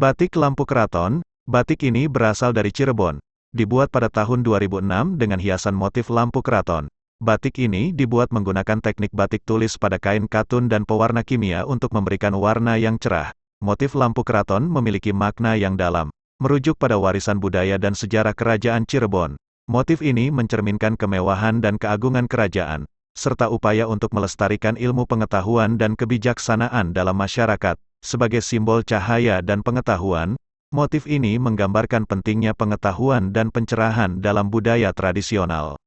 Batik Lampu Keraton. Batik ini berasal dari Cirebon. Dibuat pada tahun 2006 dengan hiasan motif lampu keraton. Batik ini dibuat menggunakan teknik batik tulis pada kain katun dan pewarna kimia untuk memberikan warna yang cerah. Motif lampu keraton memiliki makna yang dalam, merujuk pada warisan budaya dan sejarah kerajaan Cirebon. Motif ini mencerminkan kemewahan dan keagungan kerajaan, serta upaya untuk melestarikan ilmu pengetahuan dan kebijaksanaan dalam masyarakat. Sebagai simbol cahaya dan pengetahuan, motif ini menggambarkan pentingnya pengetahuan dan pencerahan dalam budaya tradisional.